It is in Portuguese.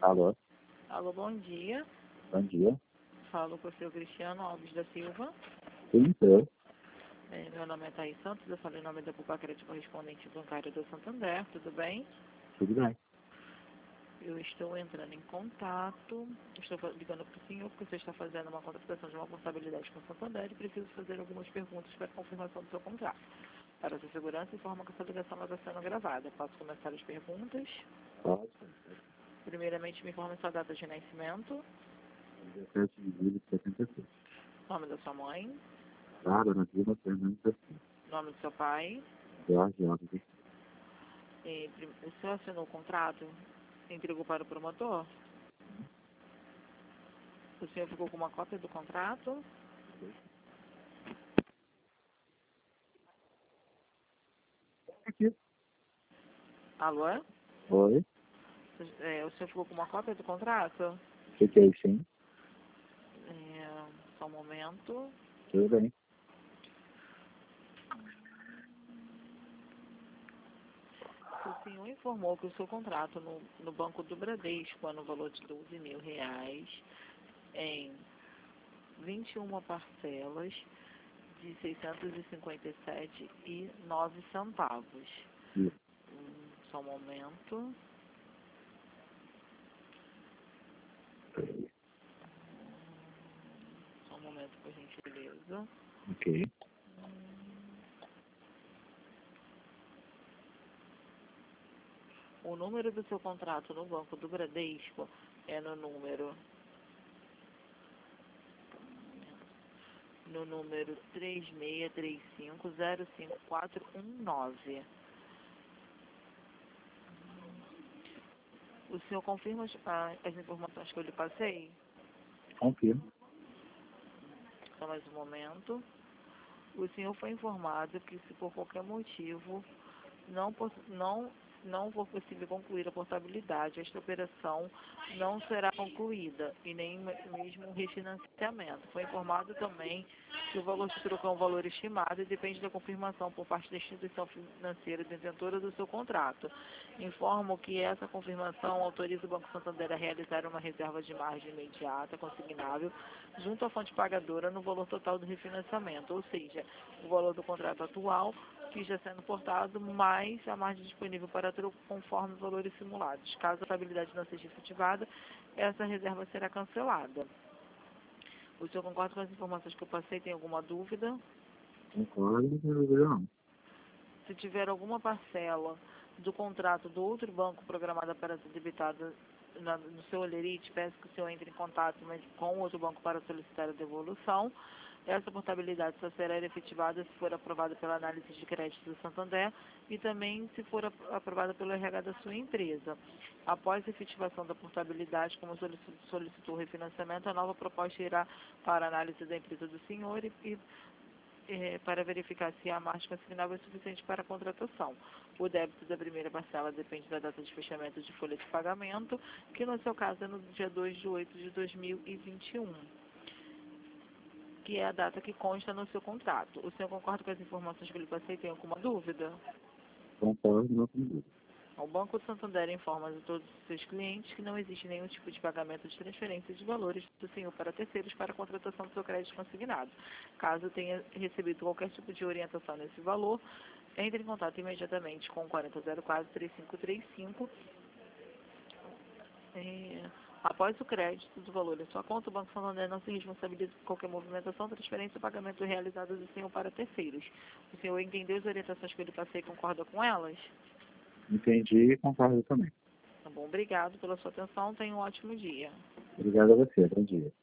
Alô, Alô, bom dia. bom dia. Falo com o seu Cristiano Alves da Silva. Sim, sou. Meu nome é Thaís Santos, eu falo em nome da Pupa Crédito Correspondente Bancário do Santander, tudo bem? Tudo bem. Eu estou entrando em contato, estou ligando para o senhor porque você está fazendo uma contratação de uma portabilidade com o Santander e preciso fazer algumas perguntas para confirmação do seu contrato. Para sua segurança, informa que essa ligação está sendo gravada. Posso começar as perguntas? Pode. Primeiramente, me informe sua data de nascimento, 17 de julho de 76. nome da sua mãe, Dada na Vila Fernandes da Silva. nome do seu pai. Jorge Alves da Silva. O senhor assinou o contrato? Entregou para o promotor? O senhor ficou com uma cópia do contrato? Aqui. Alô? Oi. O senhor ficou com uma cópia do contrato? Fiquei sim. Só um momento. Tudo bem. O senhor informou que o seu contrato no Banco do Bradesco é no valor de R$ 12.000 em 21 parcelas de R$ 657,09. Isso. Só um momento. Só um momento, por gentileza. Ok. O número do seu contrato no Banco do Bradesco é no número 3635055419. O senhor confirma as informações que eu lhe passei? Confirmo. Só mais um momento. O senhor foi informado que, se por qualquer motivo não for possível concluir a portabilidade, esta operação não será concluída e nem mesmo o refinanciamento. Foi informado também que o valor de troca é um valor estimado e depende da confirmação por parte da instituição financeira detentora do seu contrato. Informo que essa confirmação autoriza o Banco Santander a realizar uma reserva de margem imediata, consignável, junto à fonte pagadora no valor total do refinanciamento, ou seja, o valor do contrato atual que está sendo portado, mais a margem disponível para troco conforme os valores simulados. Caso a portabilidade não seja efetivada, essa reserva será cancelada. O senhor concorda com as informações que eu passei? Tem alguma dúvida? Concordo, não. Se tiver alguma parcela do contrato do outro banco programada para ser debitada no seu olerite, peço que o senhor entre em contato com o outro banco para solicitar a devolução. Essa portabilidade só será efetivada se for aprovada pela análise de crédito do Santander e também se for aprovada pelo RH da sua empresa. Após a efetivação da portabilidade, como solicitou o refinanciamento, a nova proposta irá para a análise da empresa do senhor e para verificar se a margem consignável é suficiente para a contratação. O débito da primeira parcela depende da data de fechamento de folha de pagamento, que no seu caso é no dia 2 de 8 de 2021, que é a data que consta no seu contrato. O senhor concorda com as informações que eu lhe passei? Tem alguma dúvida? Concordo, não tenho dúvida. O Banco Santander informa a todos os seus clientes que não existe nenhum tipo de pagamento de transferência de valores do senhor para terceiros para a contratação do seu crédito consignado. Caso tenha recebido qualquer tipo de orientação nesse valor, entre em contato imediatamente com o 4004-3535. Após o crédito do valor em sua conta, o Banco Santander não se responsabiliza por qualquer movimentação, transferência ou pagamento realizado do senhor para terceiros. O senhor entendeu as orientações que eu lhe passei e concorda com elas? Entendi e concordo também. Tá bom, obrigado pela sua atenção. Tenha um ótimo dia. Obrigado a você. Bom dia.